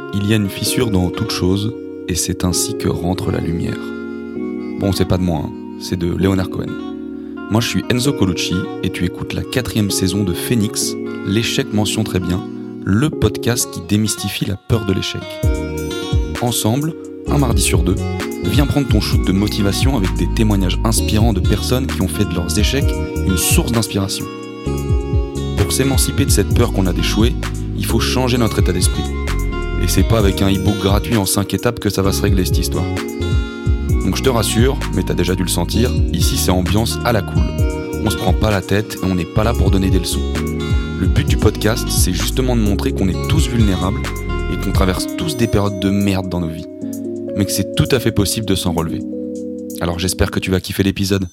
Il y a une fissure dans toute chose, et c'est ainsi que rentre la lumière. Bon, c'est pas de moi, c'est de Leonard Cohen. Moi, je suis Enzo Colucci, et tu écoutes la 4e saison de Phoenix, l'échec mention très bien, le podcast qui démystifie la peur de l'échec. Ensemble, un mardi sur 2, viens prendre ton shoot de motivation avec des témoignages inspirants de personnes qui ont fait de leurs échecs une source d'inspiration. Pour s'émanciper de cette peur qu'on a d'échouer, il faut changer notre état d'esprit. Et c'est pas avec un e-book gratuit en 5 étapes que ça va se régler cette histoire. Donc je te rassure, mais t'as déjà dû le sentir, ici c'est ambiance à la cool. On se prend pas la tête et on n'est pas là pour donner des leçons. Le but du podcast, c'est justement de montrer qu'on est tous vulnérables et qu'on traverse tous des périodes de merde dans nos vies. Mais que c'est tout à fait possible de s'en relever. Alors j'espère que tu vas kiffer l'épisode.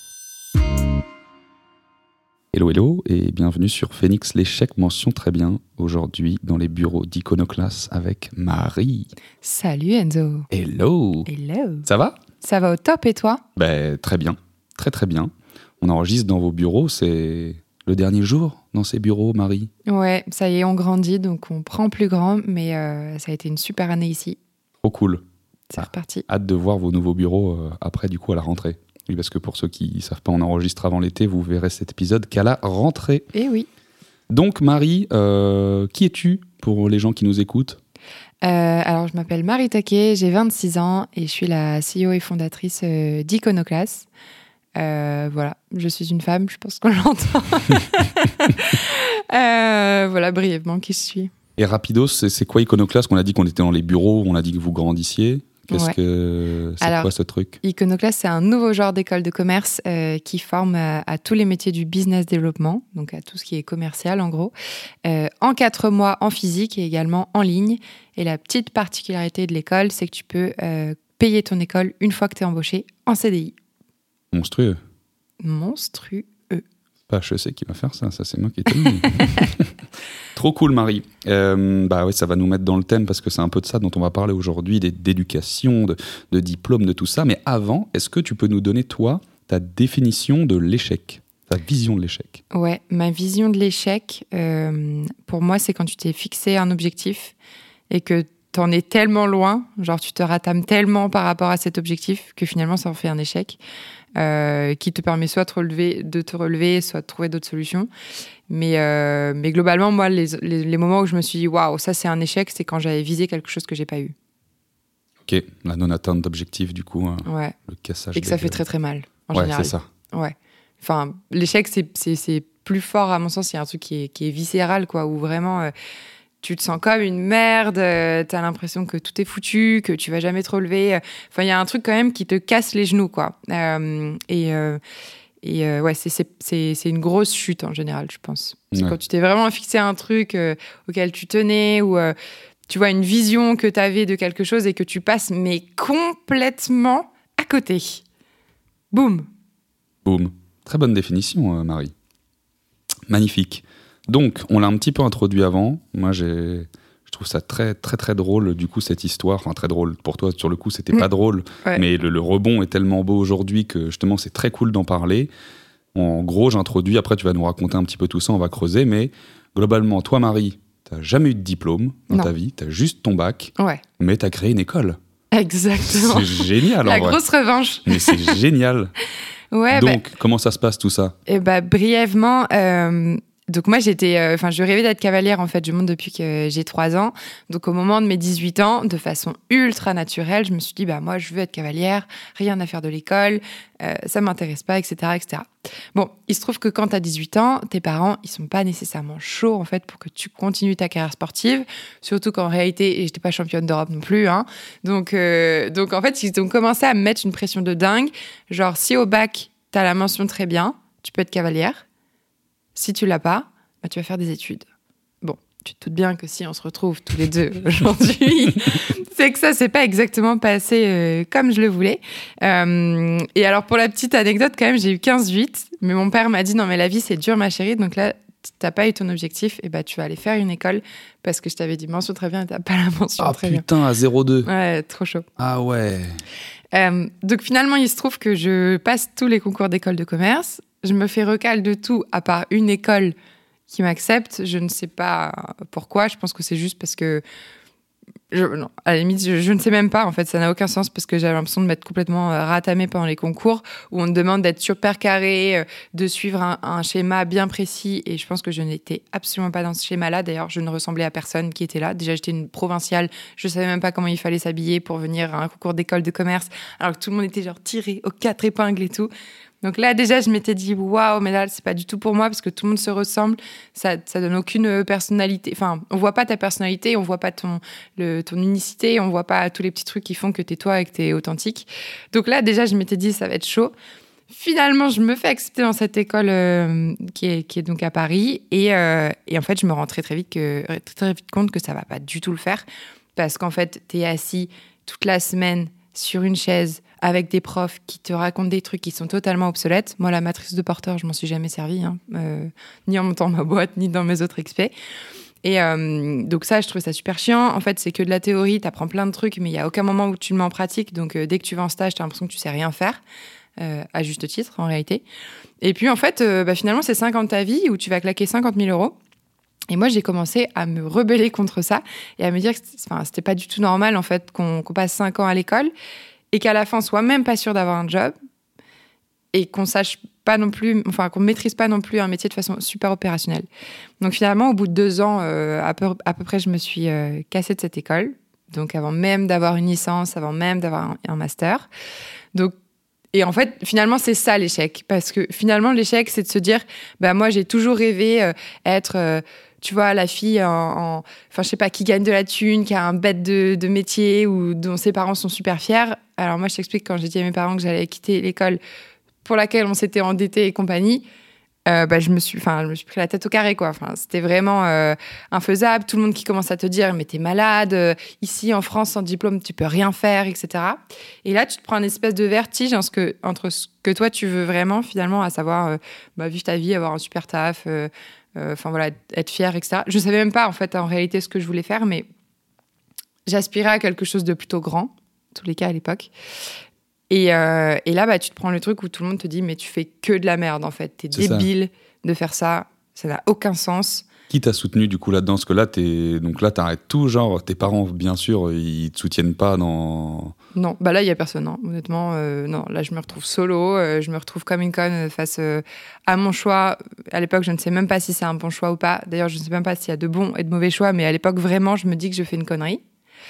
Hello et bienvenue sur Phoenix l'échec mention très bien. Aujourd'hui dans les bureaux d'Iconoclast avec Marie. Salut Enzo. Hello. Ça va ? Ça va au top et toi ? Très bien, très bien. On enregistre dans vos bureaux, c'est le dernier jour dans ces bureaux, Marie ? Ouais, ça y est, on grandit donc on prend plus grand, mais ça a été une super année ici. Trop cool. C'est reparti. Hâte de voir vos nouveaux bureaux après du coup à la rentrée. Oui, parce que pour ceux qui ne savent pas, on enregistre avant l'été, vous verrez cet épisode qu'à la rentrée. Eh oui. Donc Marie, qui es-tu pour les gens qui nous écoutent ? Alors je m'appelle Marie Taquet, j'ai 26 ans et je suis la CEO et fondatrice d'Iconoclast. Voilà, je suis une femme, je pense qu'on l'entend. Voilà, brièvement, qui je suis. Et rapidos, c'est quoi Iconoclast ? On a dit qu'on était dans les bureaux, on a dit que vous grandissiez. Alors, quoi ce truc ? Iconoclast, c'est un nouveau genre d'école de commerce qui forme à tous les métiers du business développement, donc à tout ce qui est commercial en gros, en 4 mois en physique et également en ligne. Et la petite particularité de l'école, c'est que tu peux payer ton école une fois que tu es embauché en CDI. Monstrueux. Pas HEC qui va faire ça c'est moi qui ai tenu. Trop cool Marie. Ouais, ça va nous mettre dans le thème parce que c'est un peu de ça dont on va parler aujourd'hui, d'éducation, de diplôme, de tout ça. Mais avant, est-ce que tu peux nous donner toi ta définition de l'échec, ta vision de l'échec ? Ouais, ma vision de l'échec, pour moi, c'est quand tu t'es fixé un objectif et que t'en es tellement loin, genre tu te ratames tellement par rapport à cet objectif que finalement ça en fait un échec. Qui te permet soit de te relever, soit de trouver d'autres solutions. Mais globalement, moi, les moments où je me suis dit « Waouh, ça c'est un échec », c'est quand j'avais visé quelque chose que j'ai pas eu. Ok, la non-atteinte d'objectif, du coup, ouais. Le cassage. Et que ça fait très très mal, en général. Ouais, c'est ça. Ouais. Enfin, l'échec, c'est plus fort, à mon sens, il y a un truc qui est viscéral, quoi, où vraiment... tu te sens comme une merde, t'as l'impression que tout est foutu, que tu vas jamais te relever. Enfin, il y a un truc quand même qui te casse les genoux, quoi. Ouais, c'est une grosse chute en général, je pense. C'est quand tu t'es vraiment fixé un truc auquel tu tenais ou tu vois une vision que t'avais de quelque chose et que tu passes mais complètement à côté. Boum. Boum. Très bonne définition, Marie. Magnifique. Donc, on l'a un petit peu introduit avant. Moi, je trouve ça très, très, très drôle, du coup, cette histoire. Enfin, très drôle. Pour toi, sur le coup, c'était pas drôle. Ouais. Mais le rebond est tellement beau aujourd'hui que, justement, c'est très cool d'en parler. En gros, j'introduis. Après, tu vas nous raconter un petit peu tout ça. On va creuser. Mais globalement, toi, Marie, t'as jamais eu de diplôme dans ta vie. T'as juste ton bac. Ouais. Mais t'as créé une école. Exactement. C'est génial, La grosse revanche. Mais c'est génial. Ouais. Donc, comment ça se passe, tout ça ? Brièvement... Donc moi, je rêvais d'être cavalière, en fait. Je monte depuis que j'ai 3 ans. Donc au moment de mes 18 ans, de façon ultra naturelle, je me suis dit, moi, je veux être cavalière, rien à faire de l'école, ça m'intéresse pas, etc., etc. Bon, il se trouve que quand t'as 18 ans, tes parents, ils sont pas nécessairement chauds, en fait, pour que tu continues ta carrière sportive. Surtout qu'en réalité, j'étais pas championne d'Europe non plus, hein. Donc en fait, ils ont commencé à me mettre une pression de dingue. Genre, si au bac, t'as la mention très bien, tu peux être cavalière. Si tu l'as pas, tu vas faire des études. Bon, tu te doutes bien que si on se retrouve tous les deux aujourd'hui, c'est que ça s'est pas exactement passé comme je le voulais. Et alors, pour la petite anecdote, quand même, j'ai eu 15-8, mais mon père m'a dit « Non, mais la vie, c'est dur, ma chérie, donc là, t'as pas eu ton objectif, et tu vas aller faire une école parce que je t'avais dit mention très bien et t'as pas la mention très bien. » Ah putain, à 0,2. Ouais, trop chaud. Ah ouais. Donc finalement, il se trouve que je passe tous les concours d'école de commerce. Je me fais recal de tout, à part une école qui m'accepte. Je ne sais pas pourquoi. Je pense que c'est juste parce que Non, à la limite, je ne sais même pas. En fait, ça n'a aucun sens parce que j'avais l'impression de m'être complètement ratamée pendant les concours où on te demande d'être super carré, de suivre un schéma bien précis. Et je pense que je n'étais absolument pas dans ce schéma-là. D'ailleurs, je ne ressemblais à personne qui était là. Déjà, j'étais une provinciale. Je savais même pas comment il fallait s'habiller pour venir à un concours d'école de commerce, alors que tout le monde était genre tiré aux 4 épingles et tout. Donc là, déjà, je m'étais dit, waouh, mais là, c'est pas du tout pour moi parce que tout le monde se ressemble. Ça donne aucune personnalité. Enfin, on voit pas ta personnalité, on voit pas ton unicité, on voit pas tous les petits trucs qui font que t'es toi et que t'es authentique. Donc là, déjà, je m'étais dit, ça va être chaud. Finalement, je me fais accepter dans cette école qui est donc à Paris. Et en fait, je me rends très vite compte que ça va pas du tout le faire parce qu'en fait, t'es assis toute la semaine sur une chaise avec des profs qui te racontent des trucs qui sont totalement obsolètes. Moi, la matrice de Porter, je m'en suis jamais servie, ni en montant ma boîte, ni dans mes autres expés. Et donc ça, je trouve ça super chiant. En fait, c'est que de la théorie, t'apprends plein de trucs, mais il y a aucun moment où tu le mets en pratique. Donc, dès que tu vas en stage, t'as l'impression que tu sais rien faire, à juste titre, en réalité. Et puis, en fait, finalement, c'est 5 ans de ta vie où tu vas claquer 50 000 €. Et moi, j'ai commencé à me rebeller contre ça et à me dire que c'était pas du tout normal, en fait, qu'on passe 5 ans à l'école et qu'à la fin, on soit même pas sûr d'avoir un job et qu'on sache pas non plus, enfin, qu'on maîtrise pas non plus un métier de façon super opérationnelle. Donc finalement, au bout de 2 ans, à peu près, je me suis cassée de cette école. Donc avant même d'avoir une licence, avant même d'avoir un master. Donc, et en fait, finalement, c'est ça l'échec. Parce que finalement, l'échec, c'est de se dire, moi, j'ai toujours rêvé être... tu vois, la fille, enfin, je sais pas, qui gagne de la thune, qui a un bête de métier ou dont ses parents sont super fiers. Alors moi, je t'explique, quand j'ai dit à mes parents que j'allais quitter l'école pour laquelle on s'était endetté et compagnie, je me suis pris la tête au carré, quoi. Enfin, c'était vraiment infaisable. Tout le monde qui commence à te dire, mais t'es malade, ici en France, sans diplôme, tu peux rien faire, etc. Et là, tu te prends une espèce de vertige entre ce que toi, tu veux vraiment, finalement, à savoir vivre ta vie, avoir un super taf, être fière, etc. Je savais même pas, en fait, en réalité, ce que je voulais faire, mais j'aspirais à quelque chose de plutôt grand, en tous les cas à l'époque. Et là, tu te prends le truc où tout le monde te dit, mais tu fais que de la merde, en fait. T'es débile de faire ça. Ça n'a aucun sens. Qui t'a soutenu, du coup, là-dedans? Parce que là, t'arrêtes tout, genre, tes parents, bien sûr, ils te soutiennent pas dans... Non, là, il y a personne, non. Honnêtement, non. Là, je me retrouve solo. Je me retrouve comme une conne face à mon choix. À l'époque, je ne sais même pas si c'est un bon choix ou pas. D'ailleurs, je ne sais même pas s'il y a de bons et de mauvais choix. Mais à l'époque, vraiment, je me dis que je fais une connerie.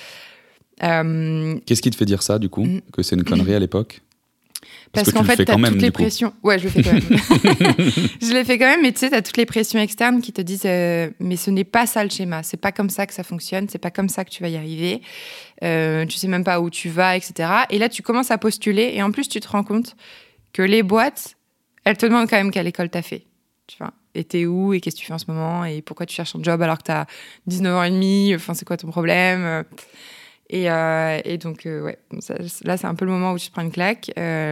Qu'est-ce qui te fait dire ça, du coup, que c'est une connerie à l'époque? Parce qu'en fait, t'as toutes les pressions. Ouais, je le fais quand même. Je l'ai fait quand même, mais tu sais, t'as toutes les pressions externes qui te disent mais ce n'est pas ça le schéma, c'est pas comme ça que ça fonctionne, c'est pas comme ça que tu vas y arriver, tu sais même pas où tu vas, etc. Et là, tu commences à postuler, et en plus, tu te rends compte que les boîtes, elles te demandent quand même quelle école t'as fait, tu vois. Et t'es où, et qu'est-ce que tu fais en ce moment, et pourquoi tu cherches un job alors que t'as 19 ans et demi, enfin, c'est quoi ton problème? Et donc, là, c'est un peu le moment où tu te prends une claque.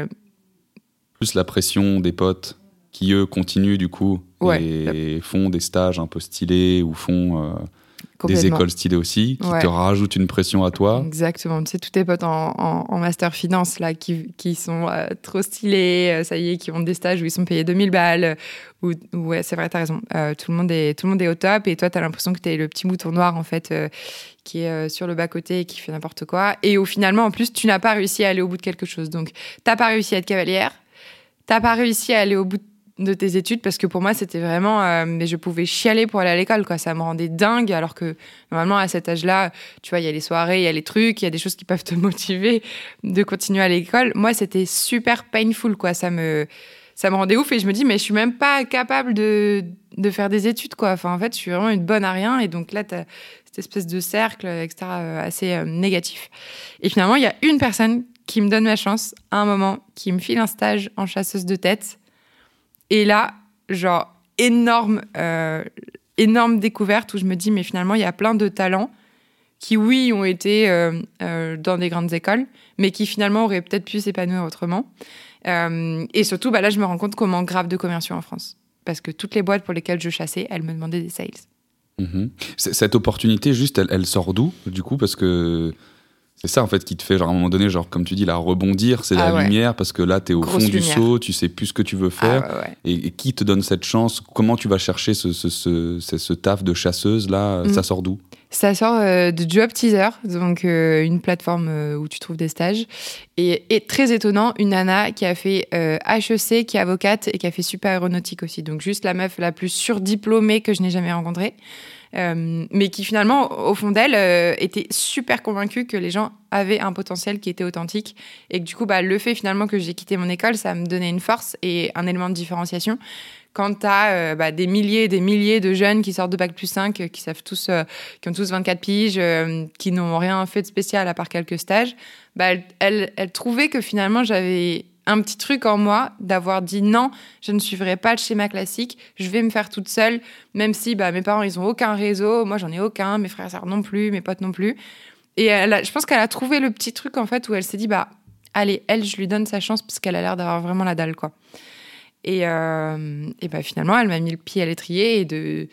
Plus la pression des potes qui, eux, continuent, du coup, et font des stages un peu stylés ou font des écoles stylées aussi, qui te rajoutent une pression à toi. Exactement. Tu sais, tous tes potes en master finance, là, qui sont trop stylés, ça y est, qui ont des stages où ils sont payés 2000 balles. Ouais, c'est vrai, t'as raison. Tout le monde est au top, et toi, t'as l'impression que t'es le petit mouton noir, en fait, qui est sur le bas-côté et qui fait n'importe quoi. Et finalement, en plus, tu n'as pas réussi à aller au bout de quelque chose. Donc, t'as pas réussi à être cavalière, t'as pas réussi à aller au bout de tes études, parce que pour moi, c'était vraiment... mais je pouvais chialer pour aller à l'école, quoi. Ça me rendait dingue, alors que normalement, à cet âge-là, tu vois, il y a les soirées, il y a les trucs, il y a des choses qui peuvent te motiver de continuer à l'école. Moi, c'était super painful, quoi. Ça me rendait ouf, et je me dis, mais je suis même pas capable de faire des études, quoi. Enfin, en fait, je suis vraiment une bonne à rien, et donc là, t'as cette espèce de cercle, etc., assez négatif. Et finalement, il y a une personne qui me donne ma chance, à un moment, qui me file un stage en chasseuse de tête. Et là, genre, énorme découverte où je me dis, mais finalement, il y a plein de talents qui, oui, ont été dans des grandes écoles, mais qui finalement auraient peut-être pu s'épanouir autrement. Et surtout, là, je me rends compte qu'on manque grave de commerciaux en France. Parce que toutes les boîtes pour lesquelles je chassais, elles me demandaient des sales. Mmh. Cette opportunité, juste, elle sort d'où, du coup? Parce que... c'est ça, en fait, qui te fait, genre, à un moment donné, genre, comme tu dis, là, rebondir, c'est la lumière, parce que là, t'es au fond du seau, tu sais plus ce que tu veux faire. Et qui te donne cette chance? Comment tu vas chercher ce taf de chasseuse, là? Ça sort d'où? Ça sort de Job Teaser, donc une plateforme où tu trouves des stages. Et très étonnant, une nana qui a fait HEC, qui est avocate et qui a fait super aéronautique aussi. Donc juste la meuf la plus surdiplômée que je n'ai jamais rencontrée. Mais qui finalement, au fond d'elle, était super convaincue que les gens avaient un potentiel qui était authentique. Et que du coup, le fait finalement que j'ai quitté mon école, ça me donnait une force et un élément de différenciation. Quand tu as des milliers et des milliers de jeunes qui sortent de Bac+5, qui ont tous 24 piges, qui n'ont rien fait de spécial à part quelques stages, elle trouvait que finalement, j'avais un petit truc en moi d'avoir dit non, je ne suivrai pas le schéma classique, je vais me faire toute seule, même si mes parents, ils n'ont aucun réseau, moi, j'en ai aucun, mes frères et sœurs non plus, mes potes non plus. Et je pense qu'elle a trouvé le petit truc, en fait, où elle s'est dit, allez, elle, je lui donne sa chance parce qu'elle a l'air d'avoir vraiment la dalle, quoi. Et finalement, elle m'a mis le pied à l'étrier et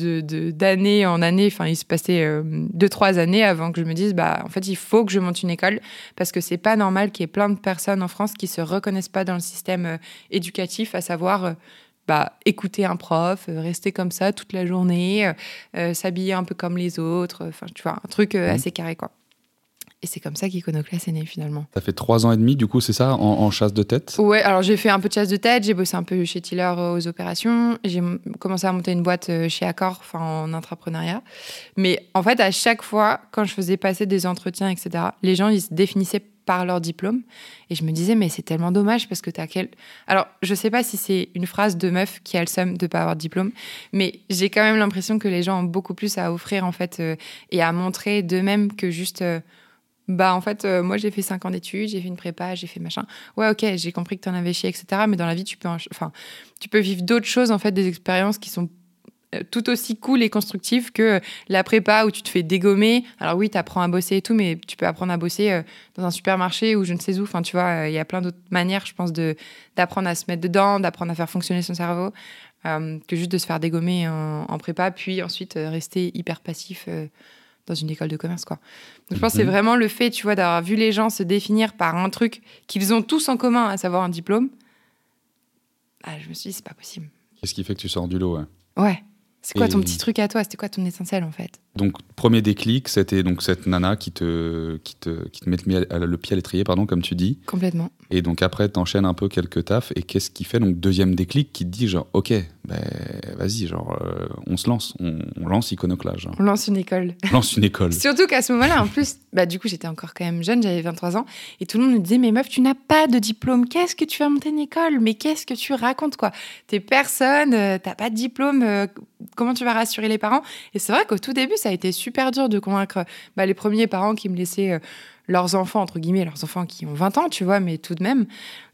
d'année en année, il se passait 2-3 années avant que je me dise, en fait, il faut que je monte une école parce que c'est pas normal qu'il y ait plein de personnes en France qui se reconnaissent pas dans le système éducatif, à savoir écouter un prof, rester comme ça toute la journée, s'habiller un peu comme les autres, tu vois, un truc assez carré, quoi. Et c'est comme ça qu'Iconoclast est né, finalement. Ça fait 3 ans et demi, du coup, c'est ça, en chasse de tête ? Ouais, alors j'ai fait un peu de chasse de tête, j'ai bossé un peu chez Tiller aux opérations, j'ai commencé à monter une boîte chez Accor, en intrapreneuriat. Mais en fait, à chaque fois, quand je faisais passer des entretiens, etc., les gens, ils se définissaient par leur diplôme. Et je me disais, mais c'est tellement dommage parce que t'as quel... Alors, je sais pas si c'est une phrase de meuf qui a le seum de pas avoir de diplôme, mais j'ai quand même l'impression que les gens ont beaucoup plus à offrir, en fait, et à montrer d'eux-mêmes que juste... en fait, moi, j'ai fait 5 ans d'études, j'ai fait une prépa, j'ai fait machin. Ouais, ok, j'ai compris que t'en avais chié, etc. Mais dans la vie, tu peux vivre d'autres choses, en fait, des expériences qui sont tout aussi cool et constructives que la prépa où tu te fais dégommer. Alors oui, t'apprends à bosser et tout, mais tu peux apprendre à bosser dans un supermarché ou je ne sais où. Enfin, tu vois, il y a plein d'autres manières, je pense, d'apprendre à se mettre dedans, d'apprendre à faire fonctionner son cerveau, que juste de se faire dégommer en prépa, puis ensuite rester hyper passif dans une école de commerce, quoi. Donc, je pense que c'est vraiment le fait, tu vois, d'avoir vu les gens se définir par un truc qu'ils ont tous en commun, à savoir un diplôme. Je me suis dit, c'est pas possible. Qu'est-ce qui fait que tu sors du lot, ouais. Ouais. C'est quoi ton petit truc à toi ? C'était quoi ton essentiel, en fait ? Donc, premier déclic, c'était donc cette nana qui te met le pied à l'étrier, comme tu dis. Complètement. Et donc après, t'enchaînes un peu quelques tafs. Et qu'est-ce qui fait donc deuxième déclic qui te dit genre, ok, vas-y, genre, on se lance, on lance Iconoclast. Genre. On lance une école. Lance une école. Surtout qu'à ce moment-là, en plus, du coup, j'étais encore quand même jeune, j'avais 23 ans. Et tout le monde me disait, mais meuf, tu n'as pas de diplôme. Qu'est-ce que tu vas monter une école ? Mais qu'est-ce que tu racontes, quoi ? T'es personne, t'as pas de diplôme. Comment tu vas rassurer les parents ? Et c'est vrai qu'au tout début, ça a été super dur de convaincre les premiers parents qui me laissaient leurs enfants, entre guillemets, leurs enfants qui ont 20 ans, tu vois, mais tout de même.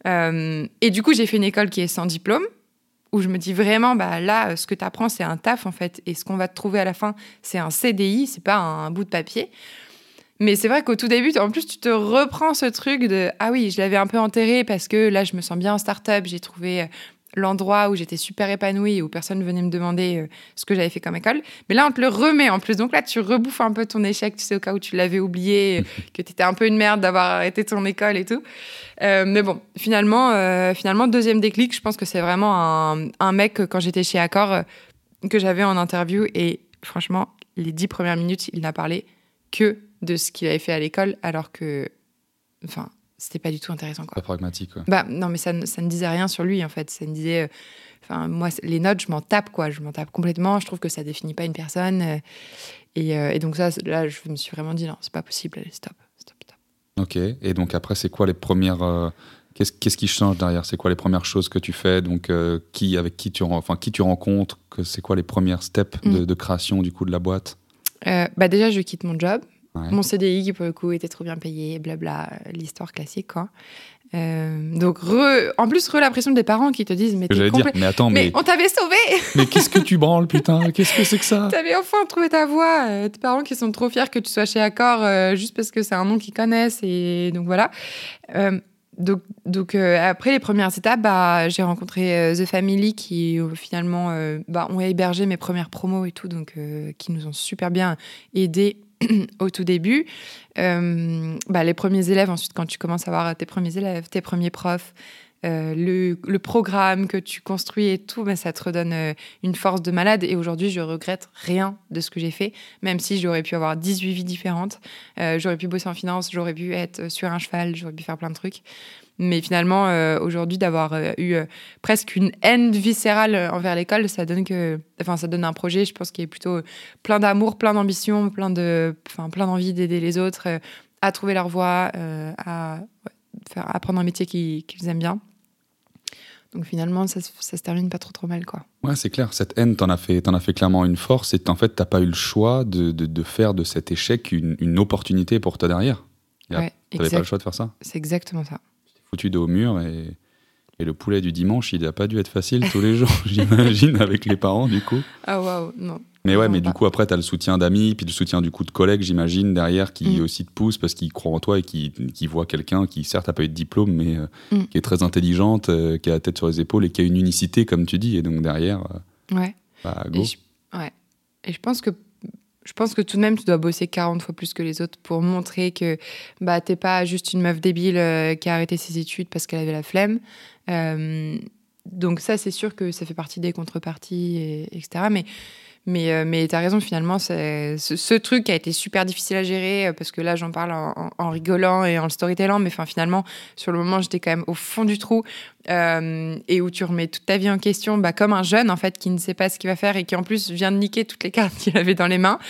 Et du coup, j'ai fait une école qui est sans diplôme, où je me dis vraiment, là, ce que tu apprends, c'est un taf, en fait. Et ce qu'on va te trouver à la fin, c'est un CDI, c'est pas un bout de papier. Mais c'est vrai qu'au tout début, en plus, tu te reprends ce truc de « Ah oui, je l'avais un peu enterré parce que là, je me sens bien en start-up, j'ai trouvé l'endroit où j'étais super épanouie et où personne venait me demander ce que j'avais fait comme école. » Mais là, on te le remet en plus. Donc là, tu rebouffes un peu ton échec, tu sais, au cas où tu l'avais oublié, que tu étais un peu une merde d'avoir arrêté ton école et tout. Mais bon, finalement, deuxième déclic, je pense que c'est vraiment un mec, quand j'étais chez Accor, que j'avais en interview. Et franchement, les 10 premières minutes, il n'a parlé que de ce qu'il avait fait à l'école, alors que... c'était pas du tout intéressant, quoi. Pas pragmatique, quoi. Non, mais ça ne disait rien sur lui, en fait. Ça me disait... moi, les notes, je m'en tape, quoi. Je m'en tape complètement. Je trouve que ça définit pas une personne. Et donc ça, là, je me suis vraiment dit, non, c'est pas possible. Allez, stop. Ok. Et donc après, c'est quoi les premières... Qu'est-ce qui change derrière ? C'est quoi les premières choses que tu fais ? Donc, qui tu rencontres ? C'est quoi les premières steps de création, du coup, de la boîte ? Déjà, je quitte mon job. Ouais. Mon CDI, qui pour le coup était trop bien payé, blabla, l'histoire classique, quoi. Donc, en plus, la pression des parents qui te disent mais mais attends, mais on t'avait sauvé. Mais qu'est-ce que tu branles, putain ? Qu'est-ce que c'est que ça ? T'avais enfin trouvé ta voie. Tes parents qui sont trop fiers que tu sois chez Accor juste parce que c'est un nom qu'ils connaissent. Et donc, voilà. Donc après les premières étapes, j'ai rencontré The Family qui finalement ont hébergé mes premières promos et tout, donc qui nous ont super bien aidés au tout début. Les premiers élèves, ensuite quand tu commences à avoir tes premiers élèves, tes premiers profs, le programme que tu construis et tout, ben, ça te redonne une force de malade. Et aujourd'hui, je regrette rien de ce que j'ai fait, même si j'aurais pu avoir 18 vies différentes. J'aurais pu bosser en finance, j'aurais pu être sur un cheval, j'aurais pu faire plein de trucs. Mais finalement, aujourd'hui, d'avoir eu presque une haine viscérale envers l'école, ça donne un projet, je pense, qui est plutôt plein d'amour, plein d'ambition, plein d'envie d'aider les autres à trouver leur voie, à apprendre un métier qu'ils aiment bien. Donc finalement, ça se termine pas trop mal, quoi. Ouais, c'est clair. Cette haine, t'en as fait clairement une force, et en fait, t'as pas eu le choix de faire de cet échec une opportunité pour toi derrière. Ouais, t'avais pas le choix de faire ça. C'est exactement ça. Foutu dos au mur, et le poulet du dimanche, il a pas dû être facile tous les jours, j'imagine, avec les parents, du coup. Ah waouh, non. Mais ouais, non, mais pas. Du coup, après, t'as le soutien d'amis, puis le soutien du coup de collègues, j'imagine, derrière, qui aussi te pousse parce qu'ils croient en toi et qui voient quelqu'un qui, certes, n'a pas eu de diplôme, mais qui est très intelligente, qui a la tête sur les épaules et qui a une unicité, comme tu dis. Et donc, derrière, ouais. Bah, go. Et je pense que tout de même, tu dois bosser 40 fois plus que les autres pour montrer que bah, t'es pas juste une meuf débile qui a arrêté ses études parce qu'elle avait la flemme. Donc ça, c'est sûr que ça fait partie des contreparties, etc. Mais t'as raison, finalement, ce truc a été super difficile à gérer parce que là, j'en parle en rigolant et en le storytellant, mais finalement, sur le moment, j'étais quand même au fond du trou et où tu remets toute ta vie en question, bah, comme un jeune, en fait, qui ne sait pas ce qu'il va faire et qui, en plus, vient de niquer toutes les cartes qu'il avait dans les mains.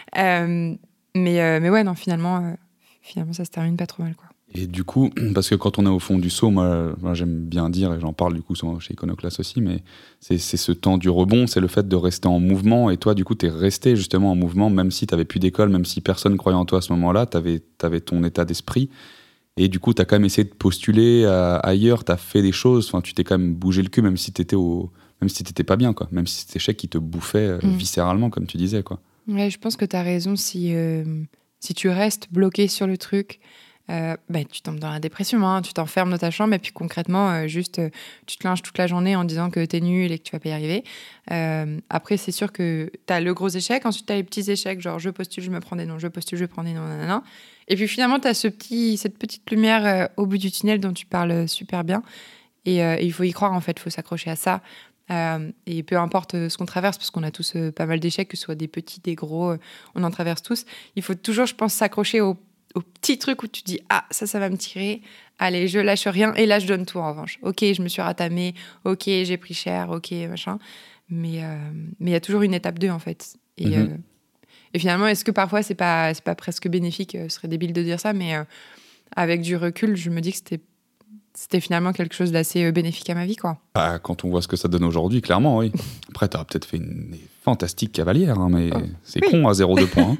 Mais ouais, non, finalement, ça se termine pas trop mal, quoi. Et du coup, parce que quand on est au fond du seau, moi j'aime bien dire, et j'en parle du coup souvent chez Iconoclast aussi, mais c'est ce temps du rebond, c'est le fait de rester en mouvement. Et toi, du coup, t'es resté justement en mouvement, même si t'avais plus d'école, même si personne croyait en toi à ce moment-là, t'avais ton état d'esprit. Et du coup, t'as quand même essayé de postuler ailleurs, t'as fait des choses, enfin, tu t'es quand même bougé le cul, même si t'étais pas bien, quoi. Même si cet échec qui te bouffait viscéralement, comme tu disais, quoi. Ouais, je pense que t'as raison. Si tu restes bloqué sur le truc, tu tombes dans la dépression, hein, tu t'enfermes dans ta chambre et puis concrètement, tu te lynches toute la journée en disant que t'es nul et que tu vas pas y arriver. Après, c'est sûr que t'as le gros échec, ensuite t'as les petits échecs, genre je postule, je me prends des noms, je postule, je prends des noms, nanana. Et puis finalement, t'as cette petite lumière au bout du tunnel dont tu parles super bien. Et il faut y croire, en fait, il faut s'accrocher à ça. Et peu importe ce qu'on traverse, parce qu'on a tous pas mal d'échecs, que ce soit des petits, des gros, on en traverse tous. Il faut toujours, je pense, s'accrocher au petit truc où tu te dis « Ah, ça va me tirer. Allez, je lâche rien. » Et là, je donne tout, en revanche. Ok, je me suis ratamée. Ok, j'ai pris cher. Ok, machin. Mais il y a toujours une étape 2, en fait. Et finalement, est-ce que parfois, c'est pas presque bénéfique? Ce serait débile de dire ça, mais avec du recul, je me dis que c'était finalement quelque chose d'assez bénéfique à ma vie, quoi. Bah, quand on voit ce que ça donne aujourd'hui, clairement, oui. Après, t'auras peut-être fait une fantastique cavalière, hein, mais c'est con à 0,2 points.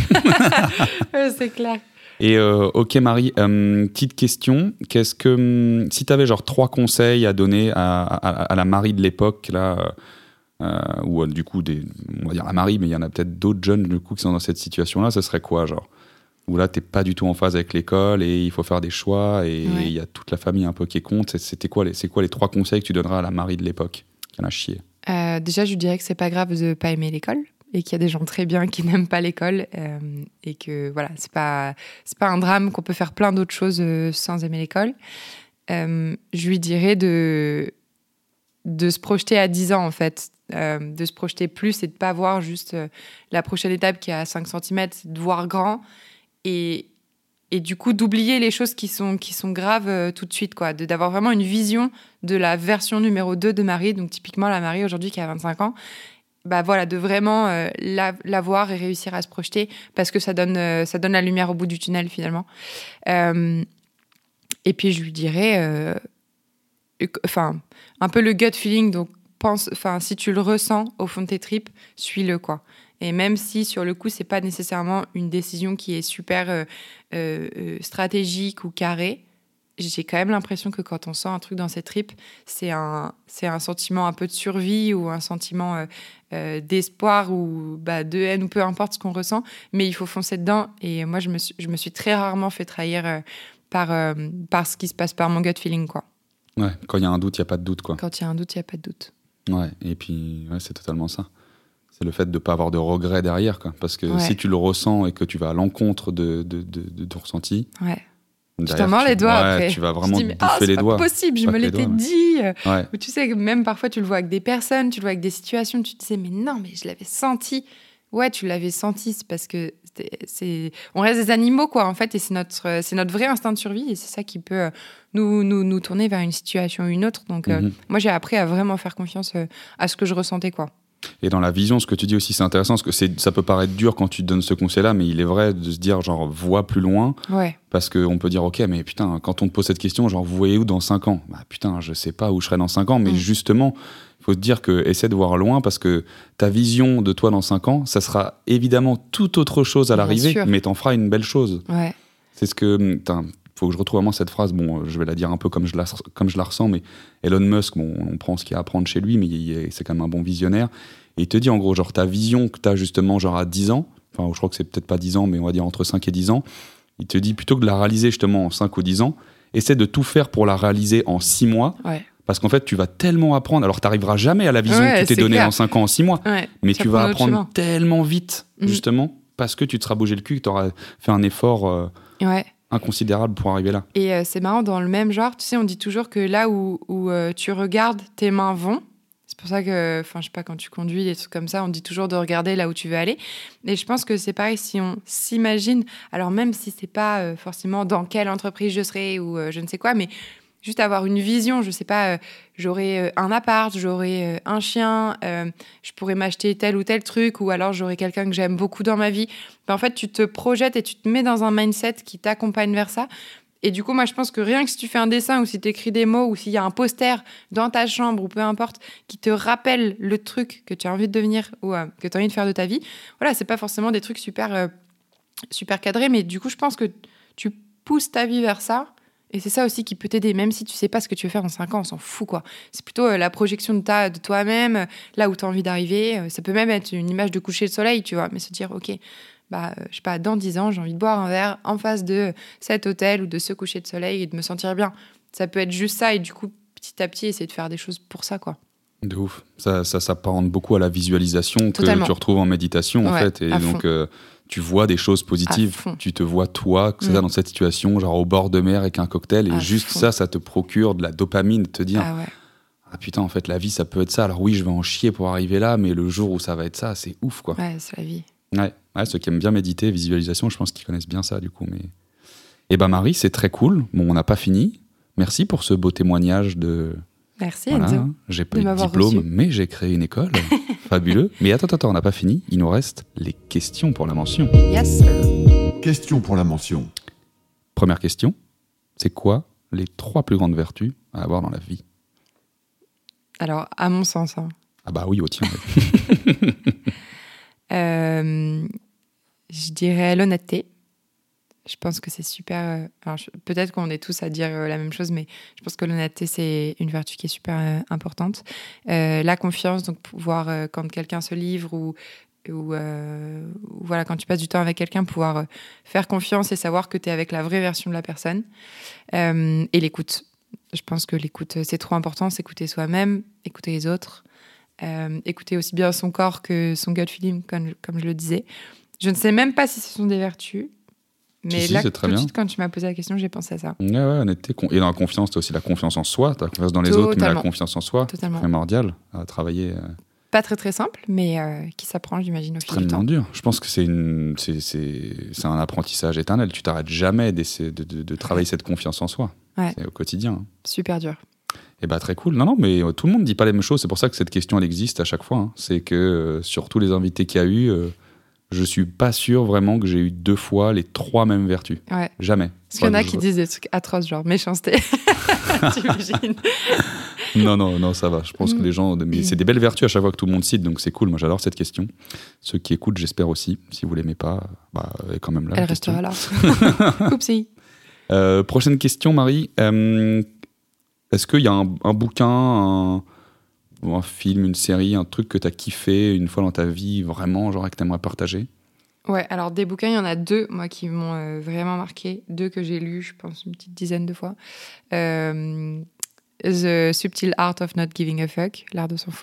Hein. C'est clair. Et ok Marie, petite question, si tu avais genre 3 conseils à donner à la Marie de l'époque, là, ou du coup, on va dire la Marie, mais il y en a peut-être d'autres jeunes du coup, qui sont dans cette situation-là, ça serait quoi, genre? Où là, t'es pas du tout en phase avec l'école et il faut faire des choix et il y a toute la famille un peu qui est contre. C'est quoi les 3 conseils que tu donneras à la Marie de l'époque qui en a chié? Déjà, je lui dirais que c'est pas grave de pas aimer l'école et qu'il y a des gens très bien qui n'aiment pas l'école et que voilà, c'est pas un drame, qu'on peut faire plein d'autres choses sans aimer l'école. Je lui dirais de se projeter à 10 ans, en fait, de se projeter plus et de pas voir juste la prochaine étape qui est à 5 cm, c'est de voir grand. Et du coup, d'oublier les choses qui sont graves tout de suite, quoi. D'avoir vraiment une vision de la version numéro 2 de Marie, donc typiquement la Marie aujourd'hui qui a 25 ans. Bah voilà, de vraiment la voir et réussir à se projeter parce que ça donne la lumière au bout du tunnel, finalement. Et puis, je lui dirais, un peu le gut feeling, donc si tu le ressens au fond de tes tripes, suis-le, quoi. Et même si sur le coup, c'est pas nécessairement une décision qui est super stratégique ou carrée, j'ai quand même l'impression que quand on sent un truc dans ses tripes, c'est un sentiment un peu de survie ou un sentiment d'espoir ou de haine ou peu importe ce qu'on ressent, mais il faut foncer dedans. Et moi, je me suis très rarement fait trahir par ce qui se passe, par mon gut feeling, quoi. Ouais, quand il y a un doute, il n'y a pas de doute, quoi. Quand il y a un doute, il n'y a pas de doute. Ouais, et puis c'est totalement ça. C'est le fait de ne pas avoir de regrets derrière, quoi. Parce que si tu le ressens et que tu vas à l'encontre de ton ressenti, tu t'en mords les doigts après. Tu vas vraiment te bouffer les doigts. C'est pas possible, je me l'étais dit. Ouais. Ou tu sais, même parfois, tu le vois avec des personnes, tu le vois avec des situations, tu te disais, mais non, mais je l'avais senti. Ouais, tu l'avais senti, c'est parce que on reste des animaux, quoi, en fait, et c'est notre vrai instinct de survie, et c'est ça qui peut nous tourner vers une situation ou une autre. Donc, moi, j'ai appris à vraiment faire confiance à ce que je ressentais, quoi. Et dans la vision, ce que tu dis aussi, c'est intéressant, parce que ça peut paraître dur quand tu te donnes ce conseil-là, mais il est vrai de se dire, genre, vois plus loin. Ouais. Parce qu'on peut dire, ok, mais putain, quand on te pose cette question, genre, vous voyez où dans 5 ans ? Bah putain, je sais pas où je serai dans 5 ans, mais justement, il faut te dire que essaie de voir loin, parce que ta vision de toi dans 5 ans, ça sera évidemment tout autre chose à l'arrivée, mais t'en feras une belle chose. Ouais. C'est ce que... faut que je retrouve vraiment cette phrase, bon, je vais la dire un peu comme je la ressens, mais Elon Musk, bon, on prend ce qu'il y a à apprendre chez lui, mais c'est quand même un bon visionnaire. Et il te dit, en gros, genre, ta vision que tu as justement, genre, à 10 ans, enfin, je crois que c'est peut-être pas 10 ans, mais on va dire entre 5 et 10 ans, il te dit, plutôt que de la réaliser justement en 5 ou 10 ans, essaie de tout faire pour la réaliser en 6 mois. Ouais. Parce qu'en fait, tu vas tellement apprendre. Alors, tu n'arriveras jamais à la vision que tu t'es donnée en 5 ans, en 6 mois. Ouais. Mais tu vas apprendre tellement vite, justement, parce que tu te seras bougé le cul, que tu auras fait un effort inconsidérable pour arriver là. Et c'est marrant, dans le même genre, tu sais, on dit toujours que là où tu regardes, tes mains vont. C'est pour ça que, enfin, je sais pas, quand tu conduis, des trucs comme ça, on dit toujours de regarder là où tu veux aller. Et je pense que c'est pareil si on s'imagine, alors même si c'est pas forcément dans quelle entreprise je serai ou je ne sais quoi, mais juste avoir une vision, je sais pas, j'aurai un appart, j'aurai un chien, je pourrais m'acheter tel ou tel truc, ou alors j'aurai quelqu'un que j'aime beaucoup dans ma vie. Ben, en fait, tu te projettes et tu te mets dans un mindset qui t'accompagne vers ça. Et du coup, moi, je pense que rien que si tu fais un dessin ou si tu écris des mots ou s'il y a un poster dans ta chambre ou peu importe qui te rappelle le truc que tu as envie de devenir ou que tu as envie de faire de ta vie, voilà, c'est pas forcément des trucs super cadrés, mais du coup, je pense que tu pousses ta vie vers ça. Et c'est ça aussi qui peut t'aider, même si tu sais pas ce que tu veux faire dans 5 ans, on s'en fout, quoi. C'est plutôt la projection de toi-même, là où tu as envie d'arriver. Ça peut même être une image de coucher de soleil, tu vois, mais se dire, ok, je sais pas, dans 10 ans, j'ai envie de boire un verre en face de cet hôtel ou de ce coucher de soleil et de me sentir bien. Ça peut être juste ça, et du coup, petit à petit, essayer de faire des choses pour ça, quoi. De ouf. Ça s'apparente beaucoup à la visualisation Totalement. Que tu retrouves en méditation, en fait. Et donc, tu vois des choses positives. Tu te vois, toi, que c'est ça, dans cette situation, genre au bord de mer avec un cocktail. Et juste ça te procure de la dopamine, de te dire, ah putain, en fait, la vie, ça peut être ça. Alors oui, je vais en chier pour arriver là, mais le jour où ça va être ça, c'est ouf, quoi. Ouais, c'est la vie. Ouais, ceux qui aiment bien méditer, visualisation, je pense qu'ils connaissent bien ça, du coup. Mais... Eh ben, Marie, c'est très cool. Bon, on n'a pas fini. Merci pour ce beau témoignage de... Merci, Enzo. Hein, j'ai pas eu de diplôme, mais j'ai créé une école. Fabuleux. Mais attends, on n'a pas fini. Il nous reste les questions pour la mention. Yes, sir. Question pour la mention. Première question. C'est quoi les 3 plus grandes vertus à avoir dans la vie ? Alors, à mon sens... Ah bah oui, au tien. Je dirais l'honnêteté. Je pense que c'est super... peut-être qu'on est tous à dire la même chose, mais je pense que l'honnêteté, c'est une vertu qui est super importante. La confiance, donc pouvoir, quand quelqu'un se livre ou voilà, quand tu passes du temps avec quelqu'un, pouvoir faire confiance et savoir que tu es avec la vraie version de la personne. Et l'écoute. Je pense que l'écoute, c'est trop important. S'écouter soi-même, écouter les autres. Écouter aussi bien son corps que son gut feeling, comme je le disais. Je ne sais même pas si ce sont des vertus, mais là, tout de suite, quand tu m'as posé la question, j'ai pensé à ça. Ouais, honnêteté. Et dans la confiance, tu as aussi la confiance en soi. Tu as la confiance dans les autres, mais la confiance en soi, c'est primordial à travailler. Pas très très simple, mais qui s'apprend, j'imagine, au fil du temps. Extrêmement dur. Je pense que c'est un apprentissage éternel. Tu t'arrêtes jamais d'essayer de travailler cette confiance en soi. Ouais. C'est au quotidien. Super dur. Et bah très cool. Non, mais tout le monde ne dit pas les mêmes choses. C'est pour ça que cette question, elle existe à chaque fois. Hein. C'est que sur tous les invités qu'il y a eu, je suis pas sûr vraiment que j'ai eu 2 fois les 3 mêmes vertus. Ouais. Jamais. Parce qu'il y en a qui disent des trucs atroces, genre méchanceté. T'imagines ? Non, ça va. Je pense que les gens... Mais c'est des belles vertus à chaque fois que tout le monde cite, donc c'est cool. Moi, j'adore cette question. Ceux qui écoutent, j'espère aussi. Si vous l'aimez pas, elle est quand même là. Elle restera là. Oupsie. Prochaine question, Marie. Est-ce qu'il y a un bouquin, un film, une série, un truc que tu as kiffé une fois dans ta vie, vraiment, genre que tu aimerais partager ? Ouais, alors des bouquins, il y en a 2, moi, qui m'ont vraiment marqué. 2 que j'ai lus, je pense, une petite dizaine de fois. The Subtle Art of Not Giving a Fuck, l'art de s'en foutre.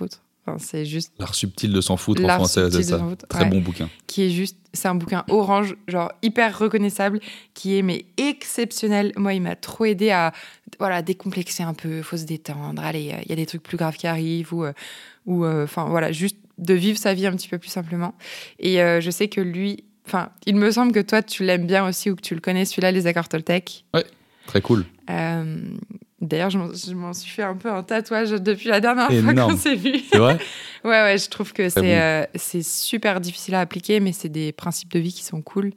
Enfin, c'est juste L'art subtil de s'en foutre en français, c'est ça. Très bon bouquin. Qui est juste, c'est un bouquin orange, genre hyper reconnaissable, qui est mais exceptionnel. Moi, il m'a trop aidé à décomplexer un peu, faut se détendre. Allez, il y a des trucs plus graves qui arrivent ou juste de vivre sa vie un petit peu plus simplement. Et je sais que lui, il me semble que toi, tu l'aimes bien aussi ou que tu le connais, celui-là, Les Accords Toltec. Ouais, très cool. D'ailleurs, je m'en suis fait un peu un tatouage depuis la dernière fois qu'on s'est vu. C'est vrai ? Ouais, je trouve que c'est super difficile à appliquer, mais c'est des principes de vie qui sont cool.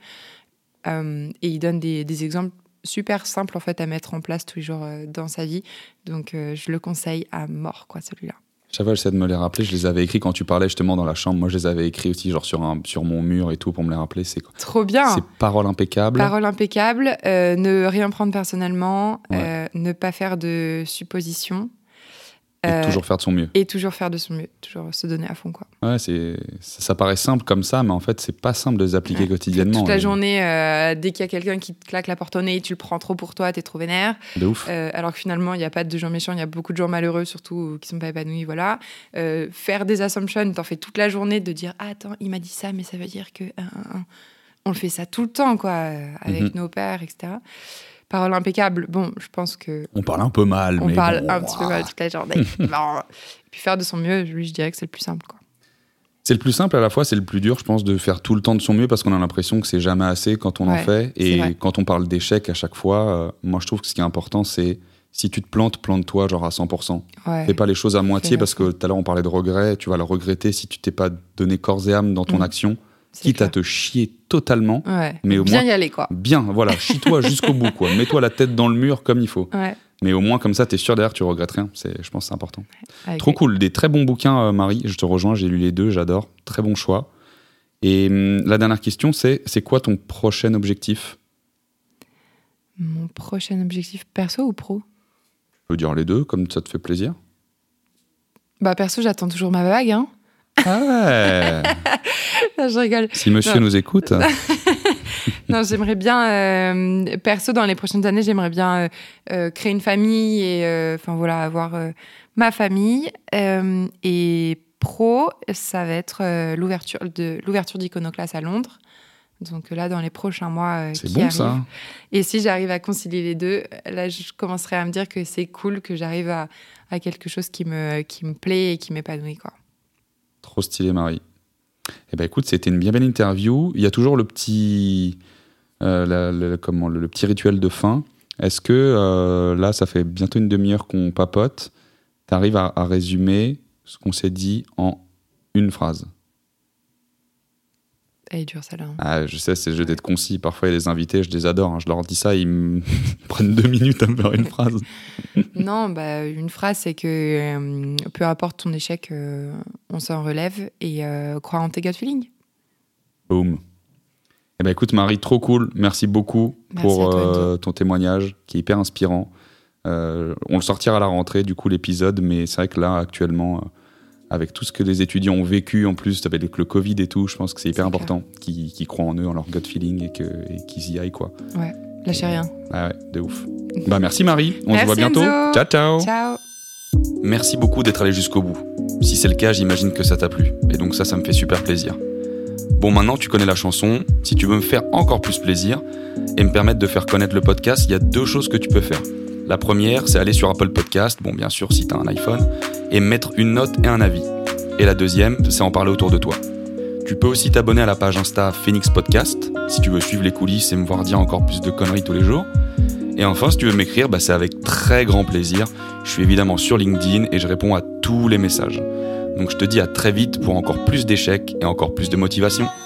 Et il donne des exemples super simples en fait, à mettre en place tous les jours dans sa vie. Donc, je le conseille à mort, quoi, celui-là. Chaque fois, j'essaie de me les rappeler. Je les avais écrits quand tu parlais justement dans la chambre. Moi, je les avais écrits aussi genre sur mon mur et tout pour me les rappeler. C'est trop bien. C'est paroles impeccables. Paroles impeccables. Ne rien prendre personnellement. Ne pas faire de suppositions. Et toujours faire de son mieux. Et toujours faire de son mieux. Toujours se donner à fond, quoi. Ouais, ça paraît simple comme ça, mais en fait, c'est pas simple de les appliquer quotidiennement. Toute la journée, dès qu'il y a quelqu'un qui te claque la porte au nez, tu le prends trop pour toi, t'es trop vénère. De ouf. Alors que finalement, il n'y a pas de gens méchants, il y a beaucoup de gens malheureux, surtout qui sont pas épanouis, voilà. Faire des assumptions, t'en fais toute la journée, de dire « Ah, attends, il m'a dit ça, mais ça veut dire que... » On le fait ça tout le temps, quoi, avec nos pères, etc. Paroles impeccables, bon, je pense que... On parle un peu mal, mais... On parle un petit peu mal toute la journée. Et puis faire de son mieux, lui, je dirais que c'est le plus simple, quoi. C'est le plus simple, à la fois, c'est le plus dur, je pense, de faire tout le temps de son mieux, parce qu'on a l'impression que c'est jamais assez quand on en fait. Et quand on parle d'échec à chaque fois, moi, je trouve que ce qui est important, c'est si tu te plantes, plante-toi genre à 100%. Fais pas les choses à moitié, parce que tout à l'heure, on parlait de regret. Tu vas le regretter si tu t'es pas donné corps et âme dans ton action. Quitte à te chier totalement, mais au bien moins, y aller, quoi. Bien, voilà, chie-toi jusqu'au bout, quoi. Mets-toi la tête dans le mur comme il faut. Mais au moins, comme ça, t'es sûr derrière, tu regrettes rien. Je pense que c'est important. Trop cool, des très bons bouquins, Marie. Je te rejoins, j'ai lu les deux, j'adore. Très bon choix. Et la dernière question, c'est quoi ton prochain objectif ? Mon prochain objectif, perso ou pro ? Je peux dire les deux, comme ça te fait plaisir. Perso, j'attends toujours ma bague, hein. Ah ouais. Non, je rigole. Si monsieur nous écoute. Non, j'aimerais bien, perso, dans les prochaines années, j'aimerais bien créer une famille et avoir ma famille. Et pro, ça va être l'ouverture d'Iconoclast à Londres. Donc là, dans les prochains mois c'est qui bon, arrivent. ça. Et si j'arrive à concilier les deux, là, je commencerai à me dire que c'est cool, que j'arrive à quelque chose qui me plaît et qui m'épanouit, quoi. Trop stylé, Marie. Eh ben, écoute, c'était une bien belle interview. Il y a toujours le petit, le petit rituel de fin. Est-ce que là, ça fait bientôt une demi-heure qu'on papote, tu arrives à résumer ce qu'on s'est dit en une phrase? Elle est dure, celle-là. Ah, je sais, c'est le jeu d'être concis. Parfois, il y a des invités, je les adore. Hein. Je leur dis ça, ils me prennent 2 minutes à me faire une phrase. Non, une phrase, c'est que peu importe ton échec, on s'en relève et crois en tes gut feelings. Boum. Eh ben, écoute, Marie, trop cool. Merci beaucoup pour ton témoignage qui est hyper inspirant. On le sortira à la rentrée, du coup, l'épisode. Mais c'est vrai que là, actuellement... avec tout ce que les étudiants ont vécu, en plus, avec le Covid et tout, je pense que c'est hyper important qu'ils croient en eux, en leur gut feeling et qu'ils y aillent, quoi. Ouais, lâchez rien. Ah ouais, de ouf. Merci Marie, on se voit bientôt. Enzo. Ciao, ciao. Ciao. Merci beaucoup d'être allé jusqu'au bout. Si c'est le cas, j'imagine que ça t'a plu. Et donc ça me fait super plaisir. Bon, maintenant tu connais la chanson. Si tu veux me faire encore plus plaisir et me permettre de faire connaître le podcast, il y a 2 choses que tu peux faire. La première, c'est aller sur Apple Podcast, bon bien sûr si t'as un iPhone, et mettre une note et un avis. Et la deuxième, c'est en parler autour de toi. Tu peux aussi t'abonner à la page Insta Phoenix Podcast, si tu veux suivre les coulisses et me voir dire encore plus de conneries tous les jours. Et enfin, si tu veux m'écrire, c'est avec très grand plaisir. Je suis évidemment sur LinkedIn et je réponds à tous les messages. Donc je te dis à très vite pour encore plus d'échecs et encore plus de motivation.